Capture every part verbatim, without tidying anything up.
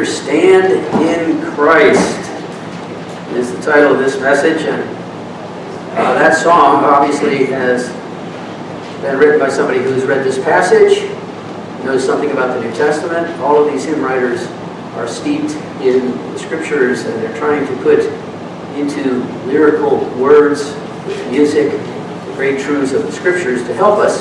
stand in Christ is the title of this message, and uh, that song obviously has been written by somebody who's read this passage, knows something about the New Testament. All of these hymn writers are steeped in the Scriptures, and they're trying to put into lyrical words, music, the great truths of the Scriptures to help us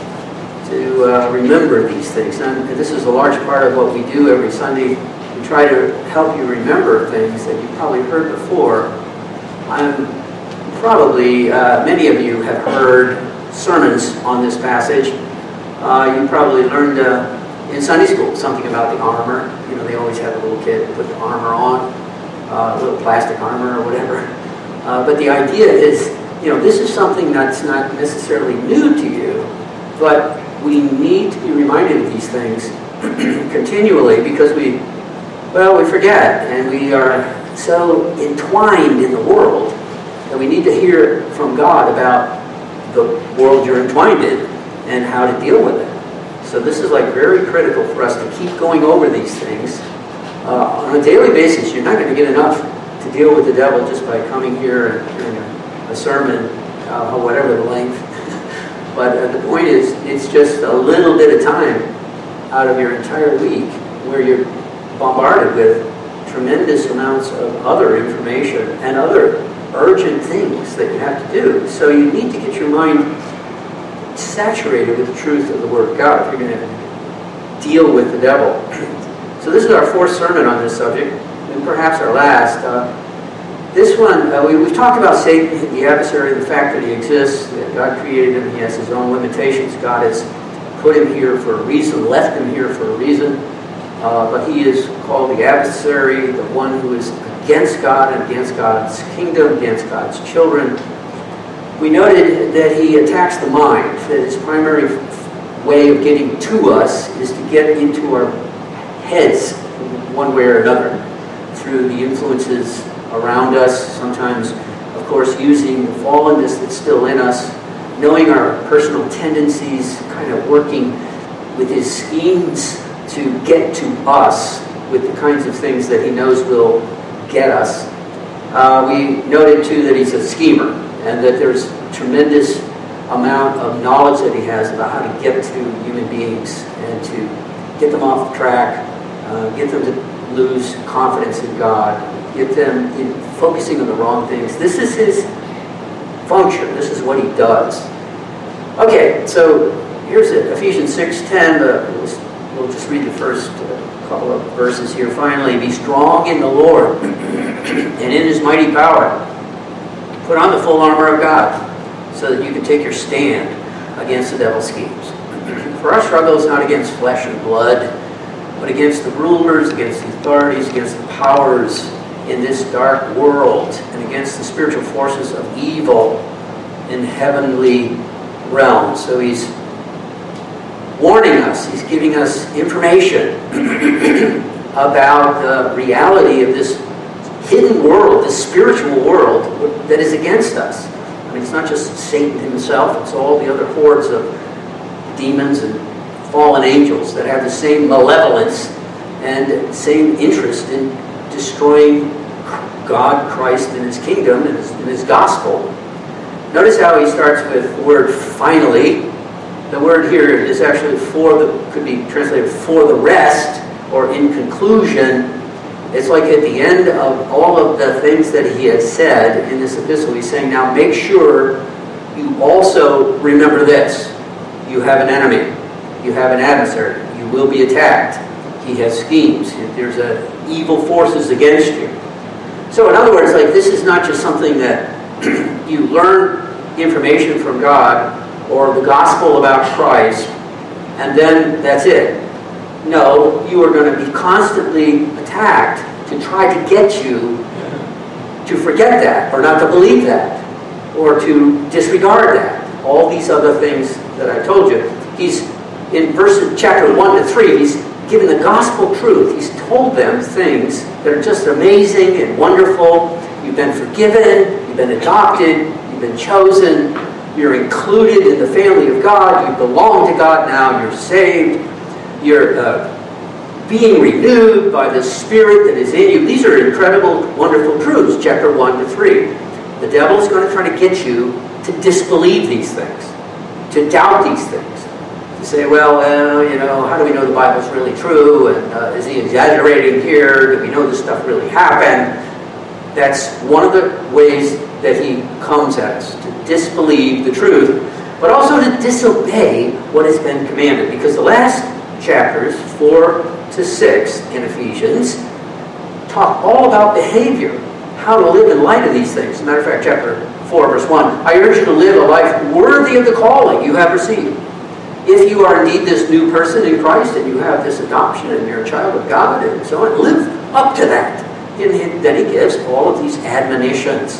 to uh, remember these things. And this is a large part of what we do every Sunday. We try to help you remember things that you've probably heard before. I'm probably, uh, many of you have heard sermons on this passage. Uh, you probably learned uh, in Sunday school something about the armor. You know, they always have a little kid put the armor on, uh, a little plastic armor or whatever. Uh, but the idea is, you know, this is something that's not necessarily new to you, but we need to be reminded of these things continually because we, well, we forget, and we are so entwined in the world that we need to hear from God about the world you're entwined in and how to deal with it. So this is like very critical for us to keep going over these things. Uh, on a daily basis, you're not going to get enough to deal with the devil just by coming here and hearing a, a sermon, uh, or whatever the length. But uh, the point is, it's just a little bit of time out of your entire week where you're bombarded with tremendous amounts of other information and other urgent things that you have to do. So you need to get your mind saturated with the truth of the Word of God if you're going to deal with the devil. So this is our fourth sermon on this subject, and perhaps our last. Uh, This one, uh, we, we've talked about Satan, the adversary, the fact that he exists, that God created him, he has his own limitations, God has put him here for a reason, left him here for a reason, uh, but he is called the adversary, the one who is against God and against God's kingdom, against God's children. We noted that he attacks the mind, that his primary way of getting to us is to get into our heads one way or another through the influences around us, sometimes, of course, using the fallenness that's still in us, knowing our personal tendencies, kind of working with his schemes to get to us with the kinds of things that he knows will get us. Uh, we noted, too, that he's a schemer, and that there's a tremendous amount of knowledge that he has about how to get to human beings and to get them off the track, uh, get them to lose confidence in God, get them in focusing on the wrong things. This is his function. This is what he does. Okay, so here's it. Ephesians six ten. Uh, we'll, we'll just read the first uh, couple of verses here. Finally, be strong in the Lord and in his mighty power. Put on the full armor of God so that you can take your stand against the devil's schemes. For our struggle is not against flesh and blood, but against the rulers, against the authorities, against the powers in this dark world, and against the spiritual forces of evil in heavenly realms. So he's warning us, he's giving us information about the reality of this hidden world, this spiritual world that is against us. I mean, it's not just Satan himself, it's all the other hordes of demons and fallen angels that have the same malevolence and same interest in destroying God, Christ, and his kingdom, and his, and his gospel. Notice how he starts with the word finally. The word here is actually for the, could be translated for the rest, or in conclusion. It's like at the end of all of the things that he has said in this epistle, he's saying, now make sure you also remember this. You have an enemy. You have an adversary. You will be attacked. He has schemes. There's a evil forces against you. So in other words, like, this is not just something that you learn information from God or the gospel about Christ and then that's it. No, you are going to be constantly attacked to try to get you to forget that or not to believe that or to disregard that. All these other things that I told you. He's in verses chapter one to three, he's given the gospel truth. He's told them things that are just amazing and wonderful. You've been forgiven, you've been adopted, you've been chosen, you're included in the family of God, you belong to God now, you're saved, you're uh, being renewed by the Spirit that is in you. These are incredible, wonderful truths, chapter one to three. The devil is going to try to get you to disbelieve these things, to doubt these things, to say, well, uh, you know, how do we know the Bible's really true? And uh, is he exaggerating here? Do we know this stuff really happened? That's one of the ways that he comes at us, to disbelieve the truth, but also to disobey what has been commanded. Because the last chapters, four to six in Ephesians, talk all about behavior, how to live in light of these things. As a matter of fact, chapter four, verse one, I urge you to live a life worthy of the calling you have received. If you are indeed this new person in Christ, and you have this adoption, and you're a child of God, and so on, live up to that. And then he gives all of these admonitions.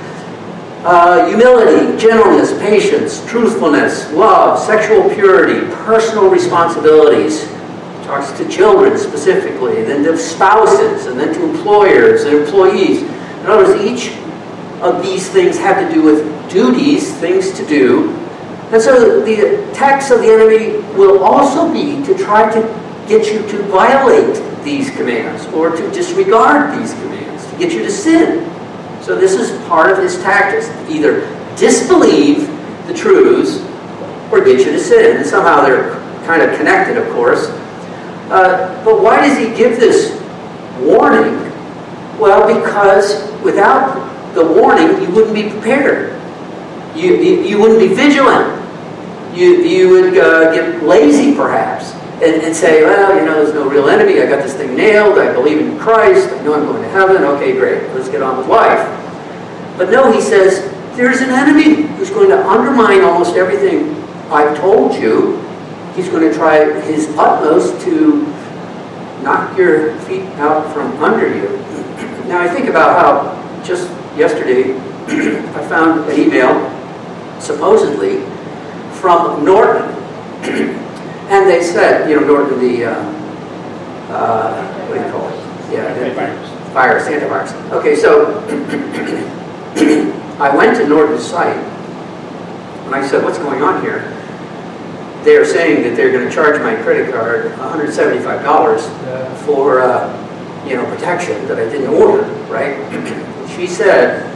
Uh, humility, gentleness, patience, truthfulness, love, sexual purity, personal responsibilities. Talks to children specifically, then to spouses, and then to employers and employees. In other words, each of these things have to do with duties, things to do. And so the attacks of the enemy will also be to try to get you to violate these commands or to disregard these commands, to get you to sin. So this is part of his tactics, either disbelieve the truths or get you to sin. And somehow they're kind of connected, of course. Uh, but why does he give this warning? Well, because without the warning, you wouldn't be prepared. You, you, you wouldn't be vigilant. You, you would uh, get lazy, perhaps, and, and say, well, you know, there's no real enemy. I got this thing nailed. I believe in Christ. I know I'm going to heaven. Okay, great. Let's get on with life. But no, he says, there's an enemy who's going to undermine almost everything I've told you. He's going to try his utmost to knock your feet out from under you. Now, I think about how just yesterday I found an email, supposedly, from Norton. And they said, you know, Norton, the, uh, uh, what do you call it? Yeah, Antivirus. Virus, antivirus. Okay, so I went to Norton's site, and I said, what's going on here? They are saying that they're going to charge my credit card one hundred seventy-five dollars Yeah. for, uh, you know, protection that I didn't order, right? She said,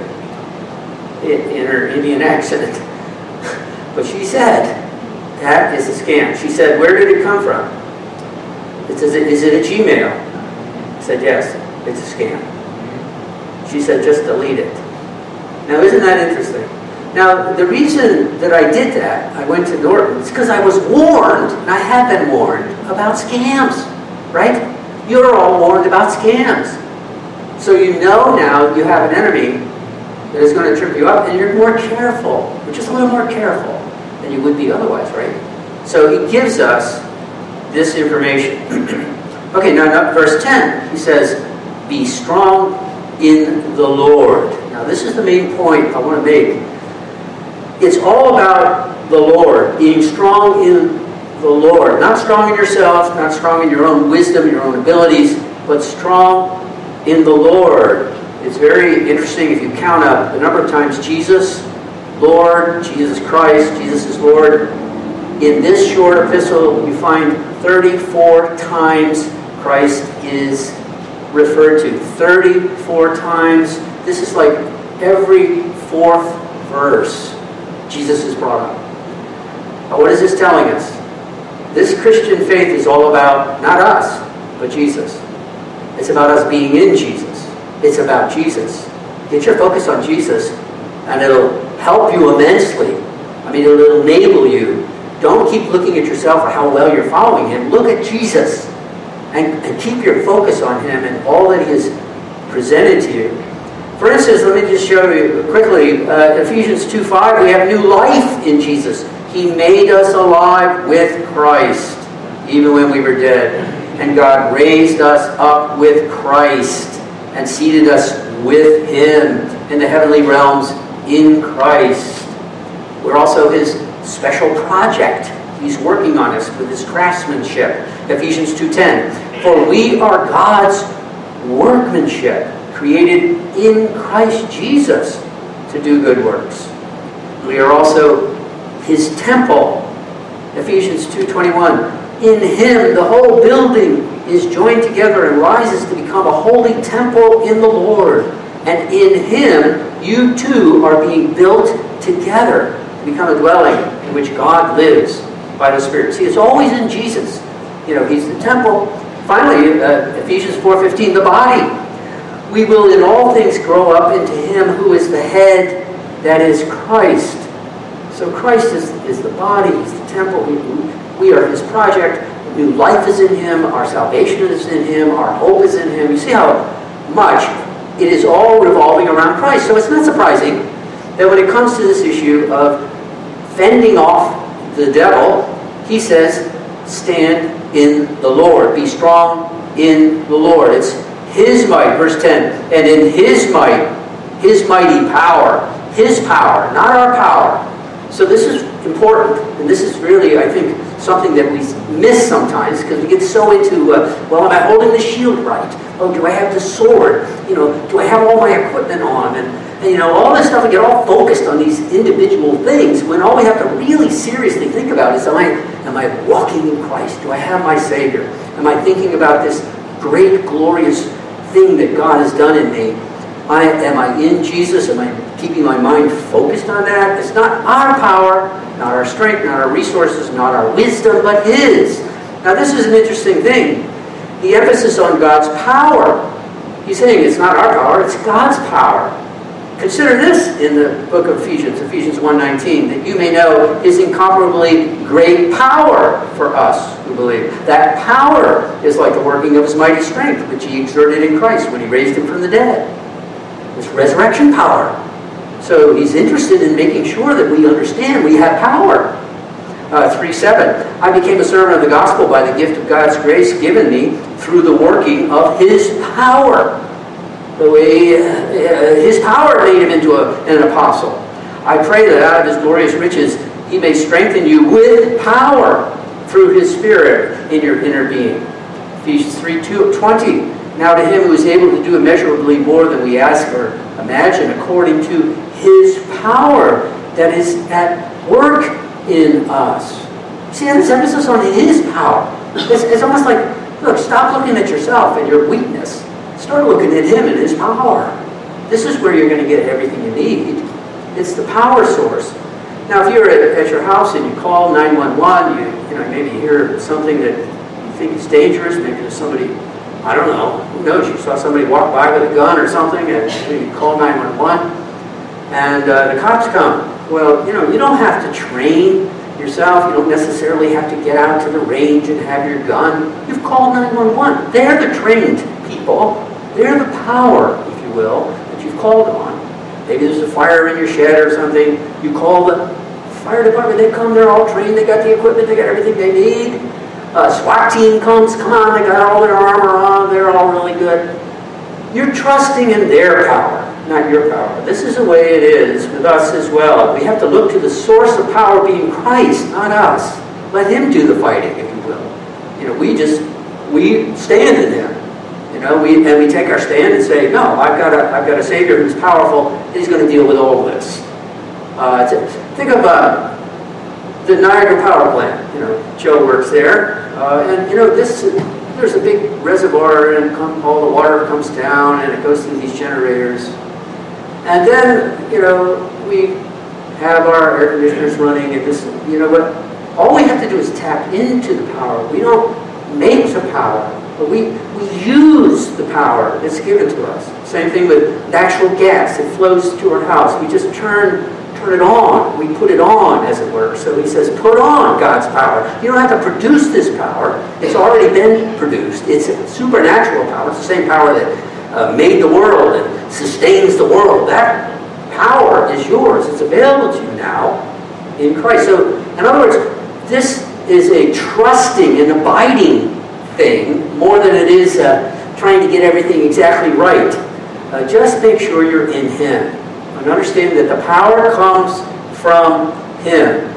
in, in her Indian accent, but she said, that is a scam. She said, where did it come from? It says, is it a Gmail? I said, yes, it's a scam. She said, just delete it. Now, isn't that interesting? Now, the reason that I did that, I went to Norton, is because I was warned, and I have been warned, about scams, right? You're all warned about scams. So you know now you have an enemy that is going to trip you up, and you're more careful. You're just a little more careful than you would be otherwise, right? So he gives us this information. Okay, now, now verse ten, he says, be strong in the Lord. Now, this is the main point I want to make. It's all about the Lord, being strong in the Lord. Not strong in yourself, not strong in your own wisdom, your own abilities, but strong in the Lord. It's very interesting if you count up the number of times Jesus, Lord, Jesus Christ, Jesus is Lord. In this short epistle, you find thirty-four times Christ is referred to. thirty-four times. This is like every fourth verse Jesus is brought up. Now, what is this telling us? This Christian faith is all about not us, but Jesus. It's about us being in Jesus. It's about Jesus. Get your focus on Jesus, and it'll help you immensely. I mean, it'll enable you. Don't keep looking at yourself or how well you're following Him. Look at Jesus, and, and keep your focus on Him and all that He has presented to you. For instance, let me just show you quickly, uh, Ephesians two five, we have new life in Jesus. He made us alive with Christ, even when we were dead. And God raised us up with Christ and seated us with Him in the heavenly realms in Christ. We're also His special project. He's working on us with His craftsmanship. Ephesians two ten, for we are God's workmanship, created in Christ Jesus to do good works. We are also His temple. Ephesians two twenty-one. In Him, the whole building is joined together and rises to become a holy temple in the Lord. And in him, you too are being built together to become a dwelling in which God lives by the Spirit. See, it's always in Jesus. You know, he's the temple. Finally, uh, Ephesians four fifteen, the body. We will in all things grow up into him who is the head, that is Christ. So Christ is, is the body, he's the temple. We, we are his project. New life is in him. Our salvation is in him. Our hope is in him. You see how much it is all revolving around Christ. So it's not surprising that when it comes to this issue of fending off the devil, he says, stand in the Lord. Be strong in the Lord. It's his might, verse ten. And in his might, his mighty power, his power, not our power. So this is important, and this is really, I think, something that we miss sometimes because we get so into, uh, well, am I holding the shield right? Oh, do I have the sword? You know, do I have all my equipment on? And, and you know, all this stuff, we get all focused on these individual things when all we have to really seriously think about is, am I, am I walking in Christ? Do I have my Savior? Am I thinking about this great, glorious thing that God has done in me? I, am I in Jesus? Am I keeping my mind focused on that? It's not our power, not our strength, not our resources, not our wisdom, but his. Now this is an interesting thing. The emphasis on God's power. He's saying it's not our power, it's God's power. Consider this in the book of Ephesians, Ephesians one nineteen, that you may know his incomparably great power for us who believe. That power is like the working of his mighty strength, which he exerted in Christ when he raised him from the dead. It's resurrection power. So he's interested in making sure that we understand we have power. Uh, three seven, I became a servant of the gospel by the gift of God's grace given me through the working of his power. The way uh, his power made him into a, an apostle. I pray that out of his glorious riches he may strengthen you with power through his Spirit in your inner being. Ephesians three twenty, now to him who is able to do immeasurably more than we ask or imagine, according to his power that is at work in us. See, this emphasis on his power. It's, it's almost like, look, stop looking at yourself and your weakness. Start looking at him and his power. This is where you're going to get everything you need. It's the power source. Now, if you're at, at your house and you call nine one one, you, you know, maybe you hear something that you think is dangerous. Maybe there's somebody, I don't know, who knows, you saw somebody walk by with a gun or something, and you call nine one one, and uh, the cops come. Well, you know, you don't have to train yourself. You don't necessarily have to get out to the range and have your gun. You've called nine one one. They're the trained people. They're the power, if you will, that you've called on. Maybe there's a fire in your shed or something. You call the fire department. They come. They're all trained. They got the equipment. They got everything they need. A SWAT team comes. Come on. They got all their armor on. They're all really good. You're trusting in their power, not your power. This is the way it is with us as well. We have to look to the source of power being Christ, not us. Let him do the fighting, if you will. You know, we just, we stand in him. You know, we and we take our stand and say, no, I've got a, I've got a Savior who's powerful. He's going to deal with all of this. Uh, think of uh, the Niagara Power Plant. You know, Joe works there. Uh, and, you know, this... There's a big reservoir, and come, all the water comes down, and it goes through these generators. And then, you know, we have our air conditioners running, and this, you know, but all we have to do is tap into the power. We don't make the power, but we, we use the power that's given to us. Same thing with natural gas. It flows to our house. We just turn turn it on. We put it on, as it were. So he says, put on God's power. You don't have to produce this power. It's already been produced. It's a supernatural power. It's the same power that uh, made the world and sustains the world. That power is yours. It's available to you now in Christ. So, in other words, this is a trusting and abiding thing more than it is uh, trying to get everything exactly right. Uh, just make sure you're in him. And understand that the power comes from him.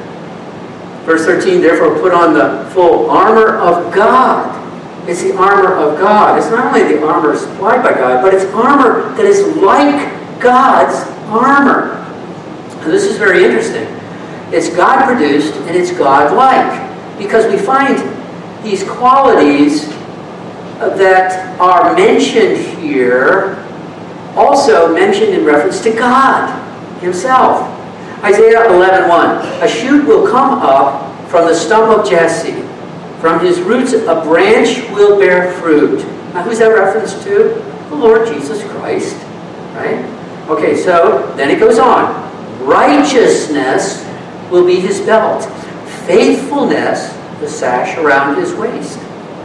Verse thirteen, therefore put on the full armor of God. It's the armor of God. It's not only the armor supplied by God, but it's armor that is like God's armor. And this is very interesting. It's God-produced and it's God-like. Because we find these qualities that are mentioned here also mentioned in reference to God himself. Isaiah eleven one, a shoot will come up from the stump of Jesse. From his roots a branch will bear fruit. Now who's that reference to? The Lord Jesus Christ. Right? Okay, so then it goes on. Righteousness will be his belt. Faithfulness, the sash around his waist.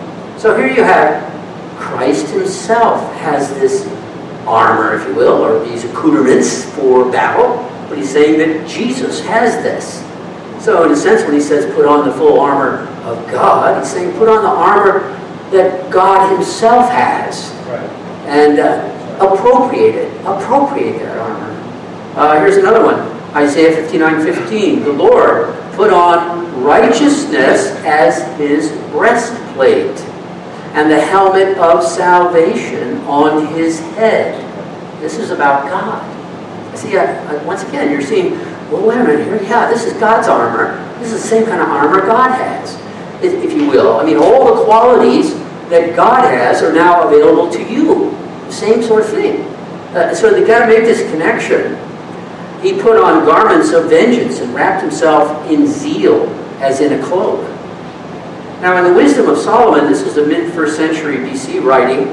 So here you have Christ himself has this armor, if you will, or these accoutrements for battle. But he's saying that Jesus has this. So in a sense, when he says put on the full armor of God, he's saying put on the armor that God himself has. Right. And uh, appropriate it. Appropriate that armor. Uh, here's another one. Isaiah fifty-nine fifteen. The Lord put on righteousness as his breastplate, and the helmet of salvation on his head. This is about God. See, I, I, once again, you're seeing, well, wait a minute here. Yeah, this is God's armor. This is the same kind of armor God has, if, if you will. I mean, all the qualities that God has are now available to you. Same sort of thing. Uh, so they've got to make this connection. He put on garments of vengeance and wrapped himself in zeal as in a cloak. Now in the Wisdom of Solomon, this is a mid-first century B C writing,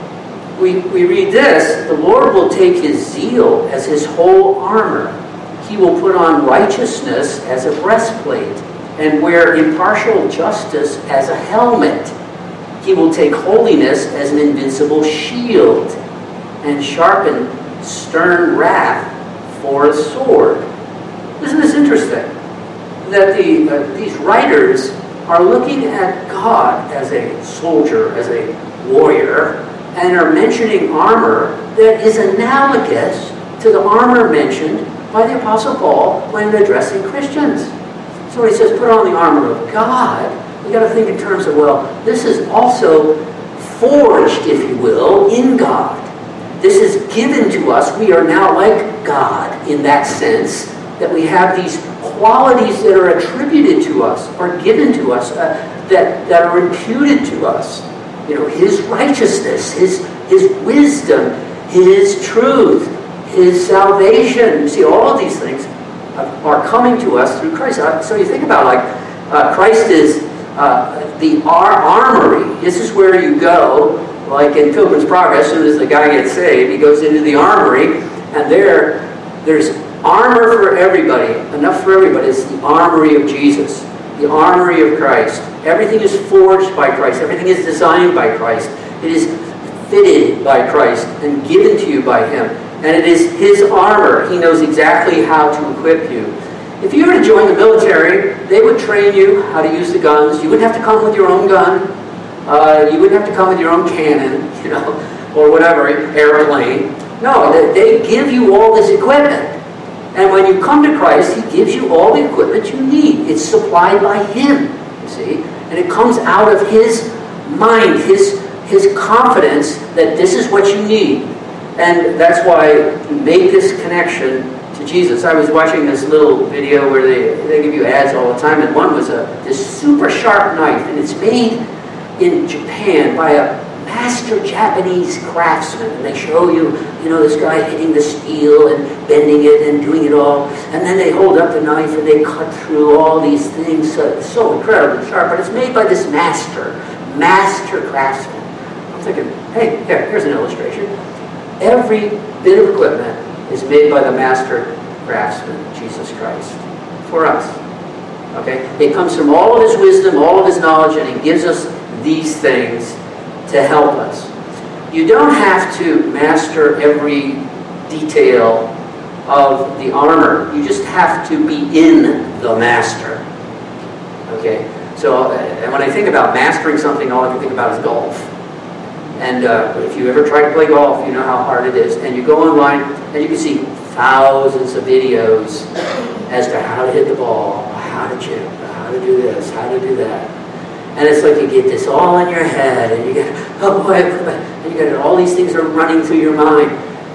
we, we read this, the Lord will take his zeal as his whole armor. He will put on righteousness as a breastplate and wear impartial justice as a helmet. He will take holiness as an invincible shield and sharpen stern wrath for a sword. Isn't this interesting? That the, uh, these writers are looking at God as a soldier, as a warrior, and are mentioning armor that is analogous to the armor mentioned by the Apostle Paul when addressing Christians. So he says, put on the armor of God. We've got to think in terms of, well, this is also forged, if you will, in God. This is given to us. We are now like God in that sense, that we have these qualities that are attributed to us, are given to us, uh, that, that are imputed to us. You know, his righteousness, his, his wisdom, his truth, his salvation. You see, all of these things are coming to us through Christ. So you think about, like, uh, Christ is uh, the our armory. This is where you go, like in Pilgrim's Progress. As soon as the guy gets saved, he goes into the armory, and there, there's armor for everybody, enough for everybody. It's the armory of Jesus, the armory of Christ. Everything is forged by Christ. Everything is designed by Christ. It is fitted by Christ and given to you by him. And it is his armor. He knows exactly how to equip you. If you were to join the military, they would train you how to use the guns. You wouldn't have to come with your own gun. Uh, you wouldn't have to come with your own cannon, you know, or whatever, airplane. No, they give you all this equipment. And when you come to Christ, he gives you all the equipment you need. It's supplied by him, you see. And it comes out of his mind, his, his confidence that this is what you need. And that's why he made this connection to Jesus. I was watching this little video where they, they give you ads all the time, and one was a this super sharp knife, and it's made in Japan by a master Japanese craftsman. And they show you, you know, this guy hitting the steel and bending it and doing it all. And then they hold up the knife and they cut through all these things. So it's so incredibly sharp, but it's made by this master, master craftsman. I'm thinking, hey, here, here's an illustration. Every bit of equipment is made by the master craftsman, Jesus Christ, for us. Okay? It comes from all of his wisdom, all of his knowledge, and he gives us these things to help us. You don't have to master every detail of the armor. You just have to be in the master. Okay? So, and when I think about mastering something, all I can think about is golf. And uh, if you ever try to play golf, you know how hard it is. And you go online, and you can see thousands of videos as to how to hit the ball, how to chip, how to do this, how to do that. And it's like you get this all in your head, and you get, oh boy, and you get all these things are running through your mind.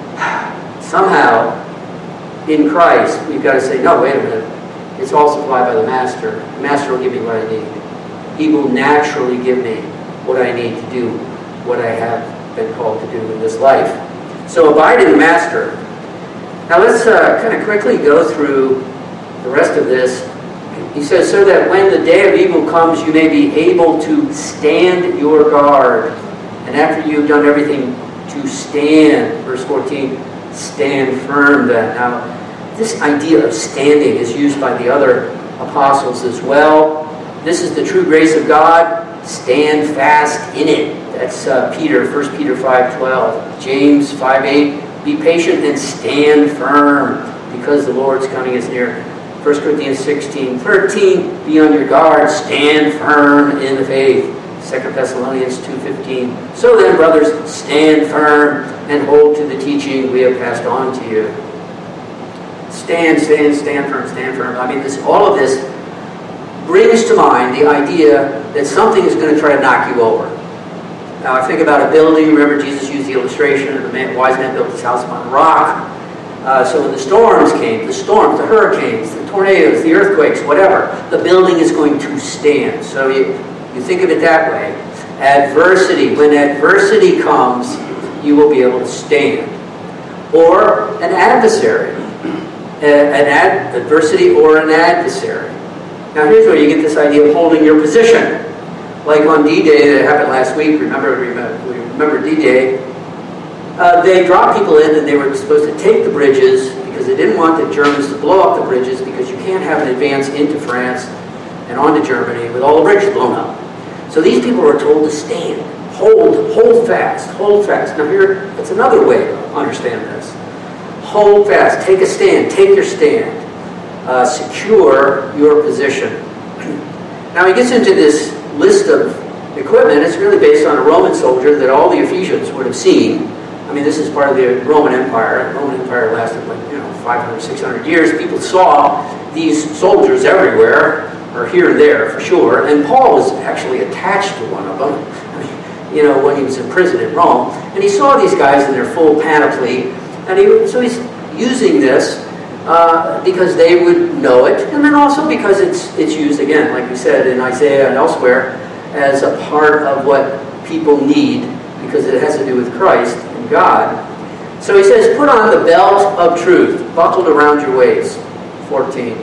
Somehow, in Christ, we've got to say, no, wait a minute. It's all supplied by the Master. The Master will give me what I need. He will naturally give me what I need to do what I have been called to do in this life. So abide in the Master. Now let's uh, kind of quickly go through the rest of this. He says, so that when the day of evil comes, you may be able to stand your guard. And after you've done everything, to stand. Verse fourteen, stand firm then. Now, this idea of standing is used by the other apostles as well. This is the true grace of God. Stand fast in it. That's uh, Peter, First Peter five twelve. James five eight, be patient and stand firm, because the Lord's coming is near. First Corinthians sixteen thirteen, be on your guard, stand firm in the faith. Second Thessalonians two fifteen, so then, brothers, stand firm and hold to the teaching we have passed on to you. Stand, stand, stand firm, stand firm. I mean, this, all of this brings to mind the idea that something is going to try to knock you over. Now, I think about a building. Remember, Jesus used the illustration of the man, wise man built his house upon a rock. Uh, so when the storms came, the storms, the hurricanes, the tornadoes, the earthquakes, whatever, the building is going to stand. So you, you think of it that way. Adversity. When adversity comes, you will be able to stand. Or an adversary. An ad, adversity or an adversary. Now here's where you get this idea of holding your position. Like on D-Day that happened last week, remember, remember, remember D-Day, uh, they dropped people in and they were supposed to take the bridges because they didn't want the Germans to blow up the bridges, because you can't have an advance into France and onto Germany with all the bridges blown up. So these people were told to stand, hold, hold fast, hold fast. Now here, that's another way to understand this. Hold fast, take a stand, take your stand. Uh, secure your position. Now he gets into this list of equipment. It's really based on a Roman soldier that all the Ephesians would have seen. I mean, this is part of the Roman Empire. The Roman Empire lasted like, you know, five hundred, six hundred years. People saw these soldiers everywhere, or here and there for sure. And Paul was actually attached to one of them, I mean, you know, when he was in prison in Rome. And he saw these guys in their full panoply. And he, so he's using this uh, because they would know it, and then also because it's it's used, again, like we said in Isaiah and elsewhere, as a part of what people need, because it has to do with Christ and God. So he says, put on the belt of truth, buckled around your waist. fourteen.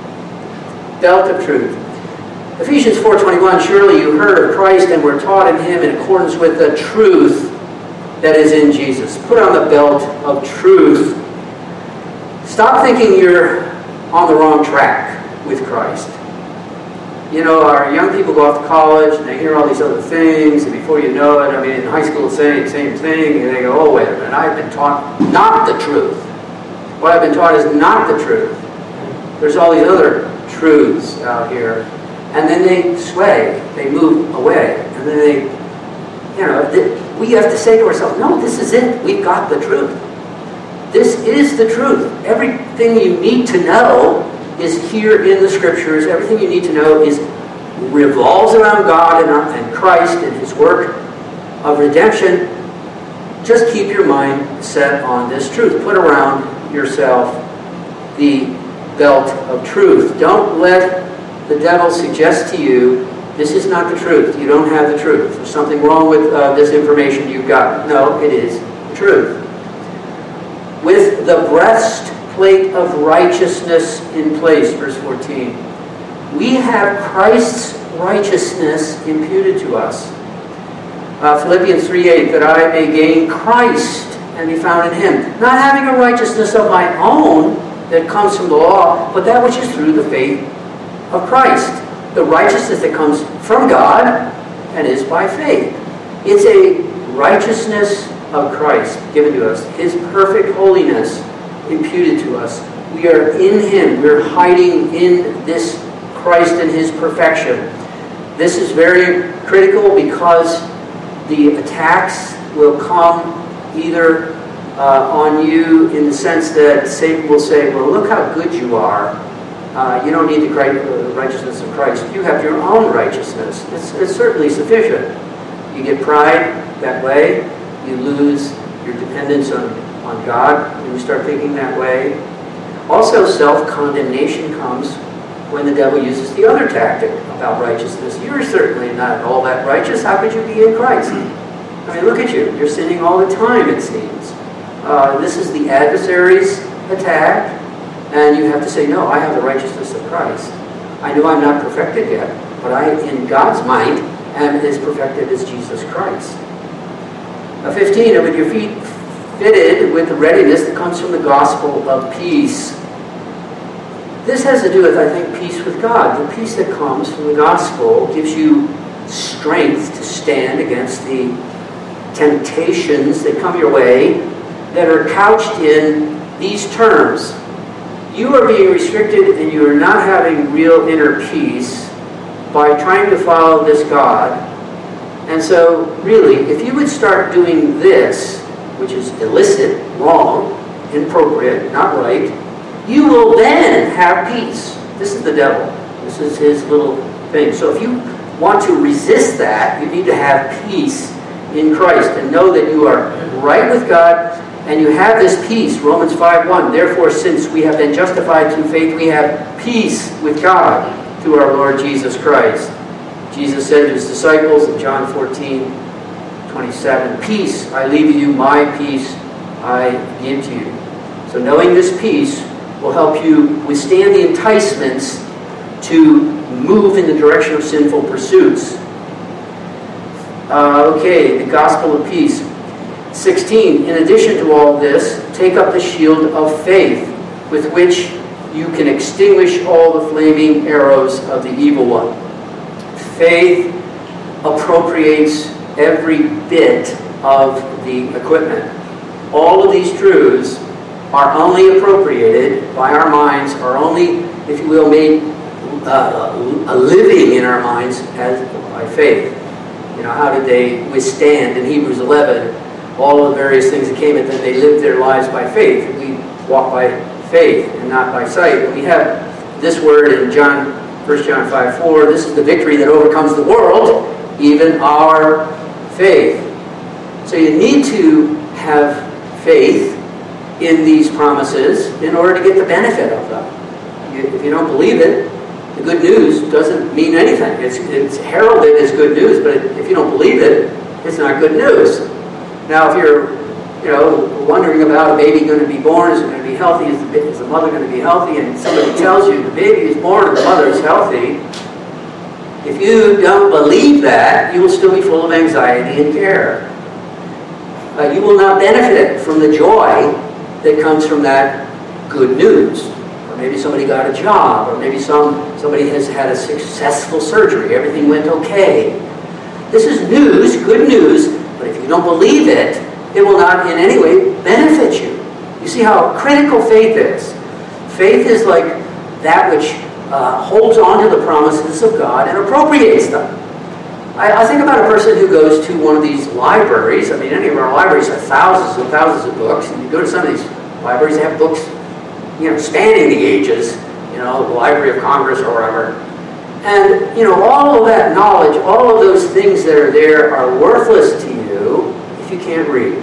Belt of truth. Ephesians four twenty-one, surely you heard of Christ and were taught in him in accordance with the truth that is in Jesus. Put on the belt of truth. Stop thinking you're on the wrong track with Christ. You know, our young people go off to college and they hear all these other things, and before you know it, I mean, in high school, same, same thing, and they go, oh, wait a minute, I've been taught not the truth. What I've been taught is not the truth. There's all these other truths out here. And then they sway, they move away, and then they, you know, they, we have to say to ourselves, no, this is it. We've got the truth. This is the truth. Everything you need to know is here in the Scriptures. Everything you need to know is revolves around God and, and Christ and His work of redemption. Just keep your mind set on this truth. Put around yourself the belt of truth. Don't let the devil suggest to you, this is not the truth. You don't have the truth. There's something wrong with uh, this information you've got. No, it is the truth. With the breastplate of righteousness in place, verse fourteen. We have Christ's righteousness imputed to us. Uh, Philippians three eight, that I may gain Christ and be found in Him. Not having a righteousness of my own that comes from the law, but that which is through the faith of Christ. The righteousness that comes from God and is by faith. It's a righteousness of Christ given to us. His perfect holiness imputed to us. We are in Him. We're hiding in this Christ and His perfection. This is very critical because the attacks will come either uh, on you in the sense that Satan will say, well, look how good you are. Uh, you don't need the righteousness of Christ. You have your own righteousness. It's, it's certainly sufficient. You get pride that way. You lose your dependence on, on God when you start thinking that way. Also, self-condemnation comes when the devil uses the other tactic about righteousness. You're certainly not all that righteous. How could you be in Christ? I mean, look at you. You're sinning all the time, it seems. Uh, this is the adversary's attack, and you have to say, no, I have the righteousness of Christ. I know I'm not perfected yet, but I, in God's mind, am as perfected as Jesus Christ. Uh, fifteen, and with your feet fitted with the readiness that comes from the gospel of peace. This has to do with, I think, peace with God. The peace that comes from the gospel gives you strength to stand against the temptations that come your way that are couched in these terms. You are being restricted and you are not having real inner peace by trying to follow this God. And so, really, if you would start doing this, which is illicit, wrong, inappropriate, not right, you will then have peace. This is the devil. This is his little thing. So if you want to resist that, you need to have peace in Christ and know that you are right with God and you have this peace. Romans five one, therefore, since we have been justified through faith, we have peace with God through our Lord Jesus Christ. Jesus said to his disciples in John fourteen twenty-seven, peace I leave with you, my peace I give to you. So knowing this peace will help you withstand the enticements to move in the direction of sinful pursuits. Uh, okay, the gospel of peace. sixteen, in addition to all this, take up the shield of faith, with which you can extinguish all the flaming arrows of the evil one. Faith appropriates every bit of the equipment. All of these truths are only appropriated by our minds, are only, if you will, made uh, a living in our minds as by faith. You know, how did they withstand in Hebrews eleven all of the various things that came at them? They lived their lives by faith. We walk by faith and not by sight. And we have this word in John, First John five four, this is the victory that overcomes the world, even our faith. So you need to have faith in these promises in order to get the benefit of them. You, if you don't believe it, the good news doesn't mean anything. It's, it's heralded as good news, but if you don't believe it, it's not good news. Now, if you're, you know, wondering about a baby going to be born, is it going to be healthy, is the, is the mother going to be healthy, and somebody tells you the baby is born and the mother is healthy, if you don't believe that, you will still be full of anxiety and care. Uh, you will not benefit from the joy that comes from that good news. Or maybe somebody got a job, or maybe some somebody has had a successful surgery, everything went okay. This is news, good news, but if you don't believe it, it will not in any way benefit you. You see how critical faith is. Faith is like that which uh, holds on to the promises of God and appropriates them. I, I think about a person who goes to one of these libraries. I mean, any of our libraries have thousands and thousands of books. And you go to some of these libraries, they have books, you know, spanning the ages, you know, the Library of Congress or wherever. And, you know, all of that knowledge, all of those things that are there are worthless to you if you can't read.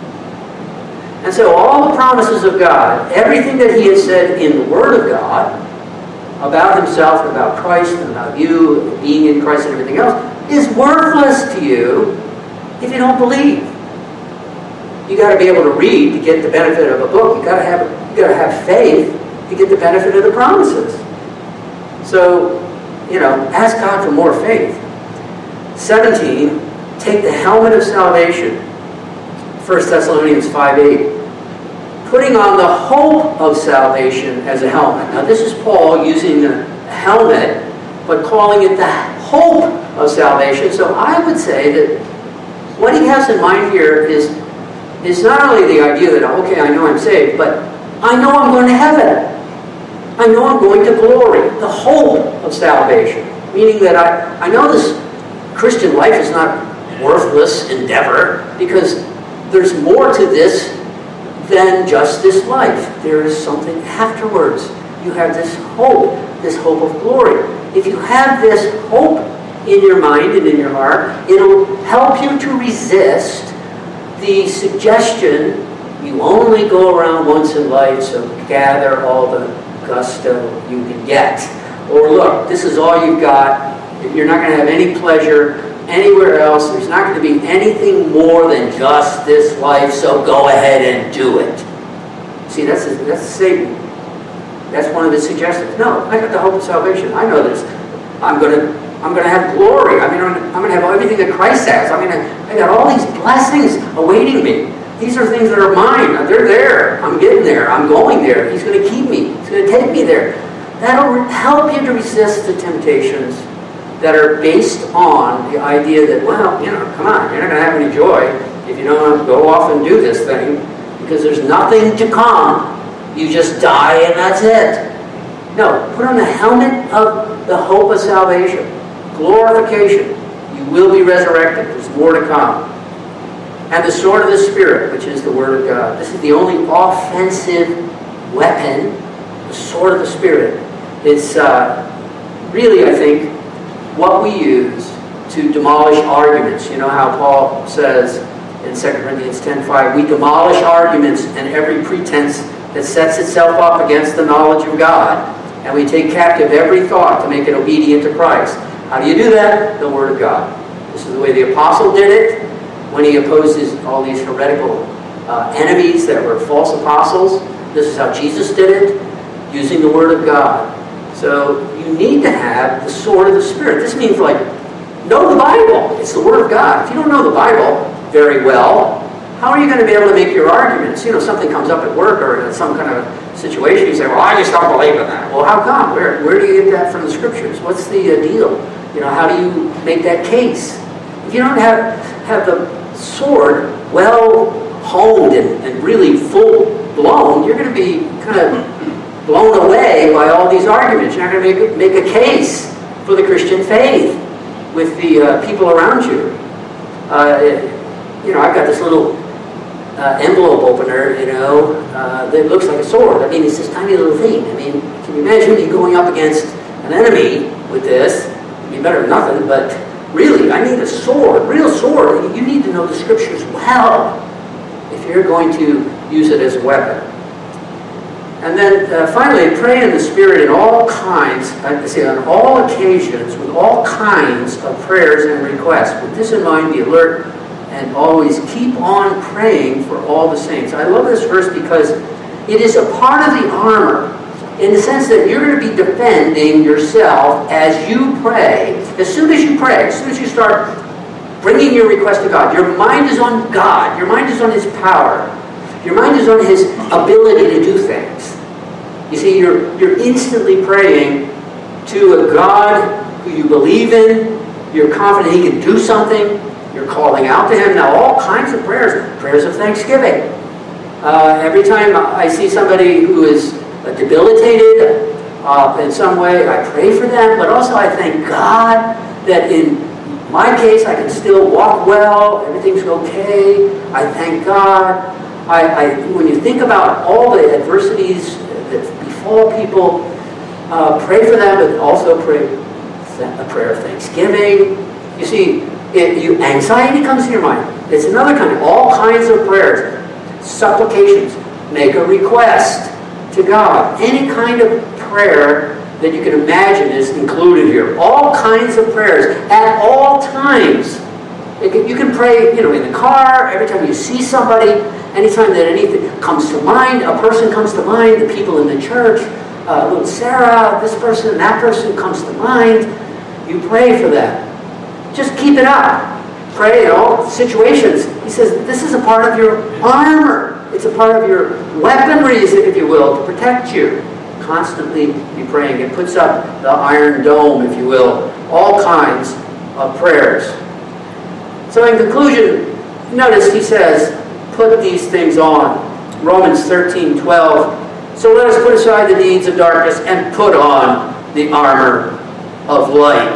And so all the promises of God, everything that he has said in the Word of God about himself and about Christ and about you being in Christ and everything else is worthless to you if you don't believe. You got to be able to read to get the benefit of a book. You got to have you got to have faith to get the benefit of the promises. So, you know, ask God for more faith. seventeen, take the helmet of salvation. First Thessalonians five eight. Putting on the hope of salvation as a helmet. Now this is Paul using the helmet, but calling it the hope of salvation. So I would say that what he has in mind here is, is not only the idea that, okay, I know I'm saved, but I know I'm going to heaven. I know I'm going to glory. The hope of salvation. Meaning that I, I know this Christian life is not worthless endeavor, because there's more to this than just this life. There is something afterwards. You have this hope, this hope of glory. If you have this hope in your mind and in your heart, it'll help you to resist the suggestion you only go around once in life, so gather all the gusto you can get. Or look, this is all you've got. You're not going to have any pleasure anywhere else. There's not going to be anything more than just this life, so go ahead and do it. See, that's, that's Satan. That's one of his suggestions. No, I got the hope of salvation. I know this. I'm going to I'm going to have glory. I mean, I'm going to have everything that Christ has. I mean, I, I got all these blessings awaiting me. These are things that are mine. They're there. I'm getting there. I'm going there. He's going to keep me. He's going to take me there. That'll help you to resist the temptations that are based on the idea that, well, you know, come on, you're not going to have any joy if you don't go off and do this thing, because there's nothing to come. You just die and that's it. No, put on the helmet of the hope of salvation. Glorification. You will be resurrected. There's more to come. And the sword of the Spirit, which is the Word of God. This is the only offensive weapon, the sword of the Spirit. It's uh, really, I think, what we use to demolish arguments. You know how Paul says in Second Corinthians ten five, we demolish arguments and every pretense that sets itself up against the knowledge of God, and we take captive every thought to make it obedient to Christ. How do you do that? The Word of God. This is the way the apostle did it when he opposed his, all these heretical uh, enemies that were false apostles. This is how Jesus did it, using the Word of God. So you need to have the sword of the Spirit. This means, like, know the Bible. It's the Word of God. If you don't know the Bible very well, how are you going to be able to make your arguments? You know, something comes up at work or in some kind of situation, you say, well, I just don't believe in that. Well, how come? Where, where do you get that from the Scriptures? What's the uh, deal? You know, how do you make that case? If you don't have, have the sword well honed and, and really full blown, you're going to be kind of blown away by all these arguments. You're not going to make, make a case for the Christian faith with the uh, people around you. Uh, you know, I've got this little uh, envelope opener, you know, uh, that looks like a sword. I mean, it's this tiny little thing. I mean, can you imagine me going up against an enemy with this? It'd be better than nothing, but really, I need a sword, real sword. You need to know the Scriptures well if you're going to use it as a weapon. And then uh, finally, pray in the Spirit in all kinds, I say on all occasions, with all kinds of prayers and requests. With this in mind, be alert and always keep on praying for all the saints. I love this verse because it is a part of the armor, in the sense that you're going to be defending yourself as you pray. As soon as you pray, as soon as you start bringing your request to God, your mind is on God. Your mind is on His power. Your mind is on His ability to do things. You see, you're, you're instantly praying to a God who you believe in. You're confident He can do something. You're calling out to Him. Now, all kinds of prayers. Prayers of thanksgiving. Uh, every time I see somebody who is debilitated uh, in some way, I pray for them, but also I thank God that in my case I can still walk well, everything's okay. I thank God. I, I, when you think about all the adversities that befall people, uh, pray for them, but also pray a prayer of thanksgiving. You see, it, you, anxiety comes to your mind. It's another kind of, all kinds of prayers, supplications, make a request to God. Any kind of prayer that you can imagine is included here. All kinds of prayers at all times. Can, you can pray, you know, in the car, every time you see somebody, anytime that anything comes to mind, a person comes to mind, the people in the church, uh, little Sarah, this person, that person comes to mind. You pray for them. Just keep it up. Pray in all situations. He says this is a part of your armor. It's a part of your weaponry, if you will, to protect you. Constantly be praying. It puts up the iron dome, if you will. All kinds of prayers. So in conclusion, notice he says, put these things on. Romans thirteen twelve. So let us put aside the deeds of darkness and put on the armor of light.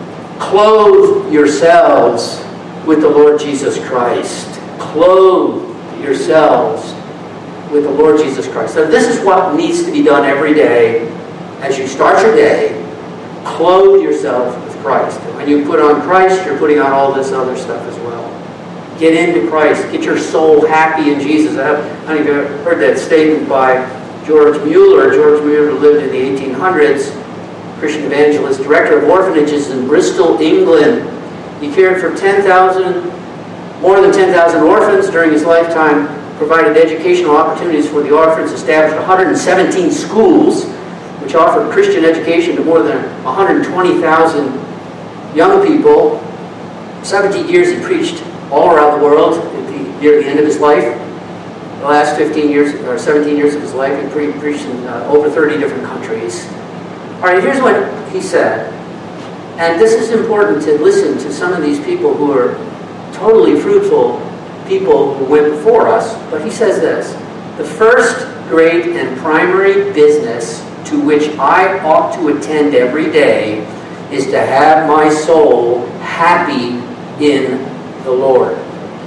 Clothe yourselves with the Lord Jesus Christ. Clothe yourselves with the Lord Jesus Christ. So this is what needs to be done every day as you start your day. Clothe yourself with Christ. When you put on Christ, you're putting on all this other stuff as well. Get into Christ. Get your soul happy in Jesus. I don't know if you've heard that statement by George Mueller. George Mueller lived in the eighteen hundreds, Christian evangelist, director of orphanages in Bristol, England. He cared for ten thousand, more than ten thousand orphans during his lifetime, provided educational opportunities for the orphans, established one hundred seventeen schools, which offered Christian education to more than one hundred twenty thousand young people. seventeen years he preached all around the world at the, near the end of his life. The last fifteen years, or seventeen years of his life, he pre preached in uh, over thirty different countries. All right, here's what he said. And this is important to listen to some of these people who are totally fruitful people who went before us. But he says this: the first great and primary business to which I ought to attend every day is to have my soul happy in the Lord.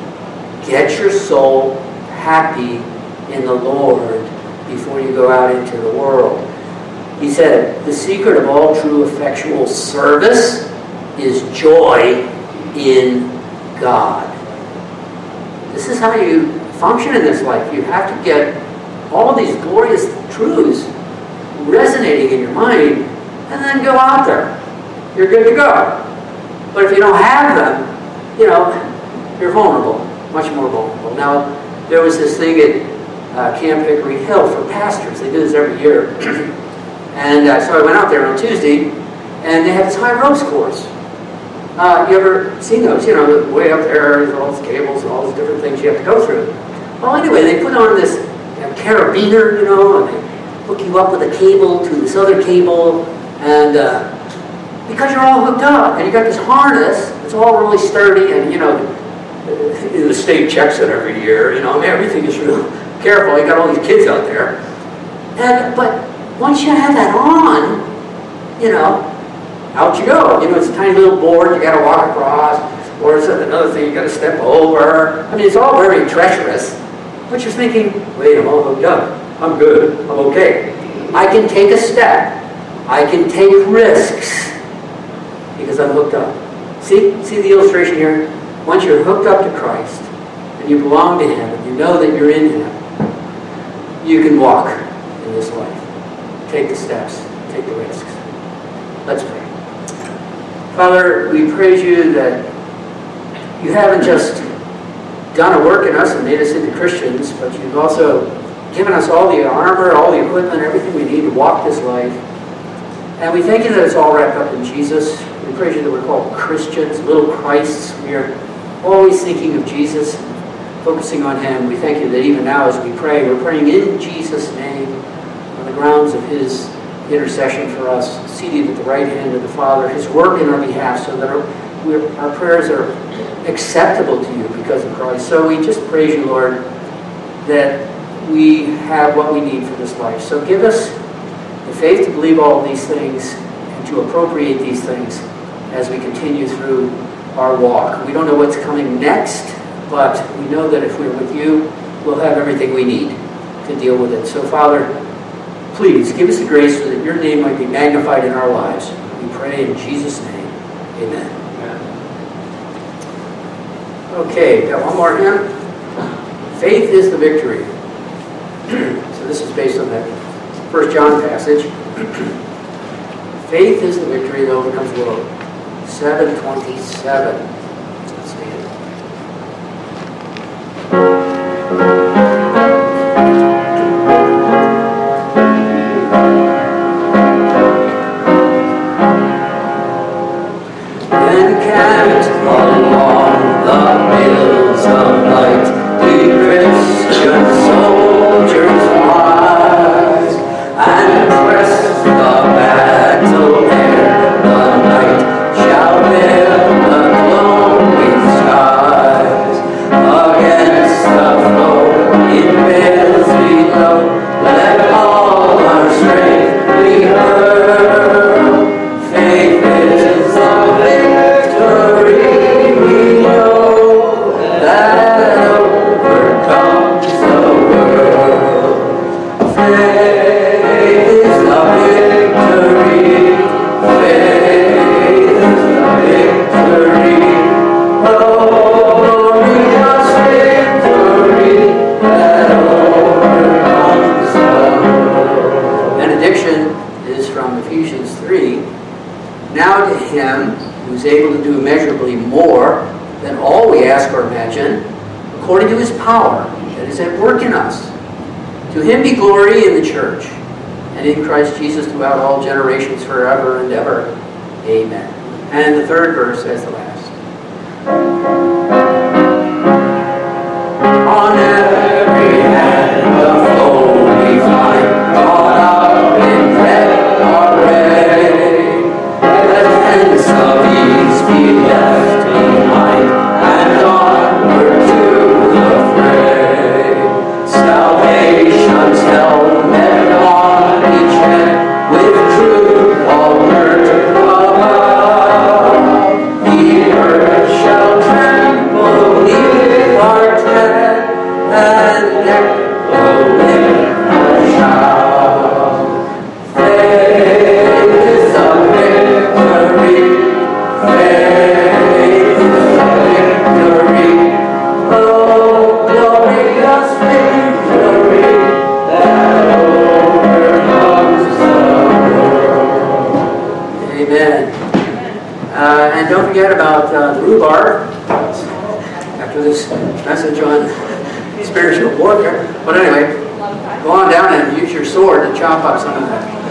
Get your soul happy in the Lord before you go out into the world. He said, the secret of all true effectual service is joy in God. This is how you function in this life. You have to get all these glorious truths resonating in your mind and then go out there. You're good to go. But if you don't have them, you know, you're vulnerable, much more vulnerable. Now, there was this thing at uh, Camp Hickory Hill for pastors. They do this every year. And uh, so I went out there on Tuesday, and they had this high ropes course. Uh, you ever seen those? You know, way up there, there's all these cables and all these different things you have to go through. Well, anyway, they put on this you know, carabiner, you know, and they hook you up with a cable to this other cable, and uh, because you're all hooked up, and you got this harness, it's all really sturdy, and you know, the state checks it every year. You know, I mean, everything is real careful. You got all these kids out there, and but. Once you have that on, you know, out you go. You know, it's a tiny little board you got to walk across, or it's another thing you got to step over. I mean, it's all very treacherous. But you're thinking, wait, I'm all hooked up. I'm good. I'm okay. I can take a step. I can take risks because I'm hooked up. See, see the illustration here? Once you're hooked up to Christ and you belong to Him and you know that you're in Him, you can walk in this life. Take the steps, take the risks. Let's pray. Father, we praise you that you haven't just done a work in us and made us into Christians, but you've also given us all the armor, all the equipment, everything we need to walk this life. And we thank you that it's all wrapped up in Jesus. We praise you that we're called Christians, little Christs. We are always thinking of Jesus, focusing on Him. We thank you that even now as we pray, we're praying in Jesus' name, grounds of His intercession for us, seated at the right hand of the Father, His work in our behalf, so that our, we're, our prayers are acceptable to you because of Christ. So we just praise you, Lord, that we have what we need for this life. So give us the faith to believe all of these things and to appropriate these things as we continue through our walk. We don't know what's coming next, but we know that if we're with you, we'll have everything we need to deal with it. So, Father, please give us the grace so that your name might be magnified in our lives. We pray in Jesus' name. Amen. Okay, got one more hymn. Faith is the victory. So this is based on that First John passage. Faith is the victory that overcomes the world. seven twenty-seven. Let's see it. Battle ere the night shall live the glory. than all we ask or imagine, according to his power that is at work in us. To him be glory in the church and in Christ Jesus throughout all generations, forever and ever. Amen. And the third verse as the last. On every hand the foe we find, caught up in dread already. Let tents of ease be left behind, and onward to the fray. Salvation's helmet on each head, with truth alert above. The earth shall tremble neath our tread, and echo with a shout. Faith is a victory, faith is a victory, oh, glorious victory that overcomes the world. Amen. Uh, and don't forget about uh, the rhubarb after this message on spiritual warfare. But anyway, go on down and use your sword to chop up some of that.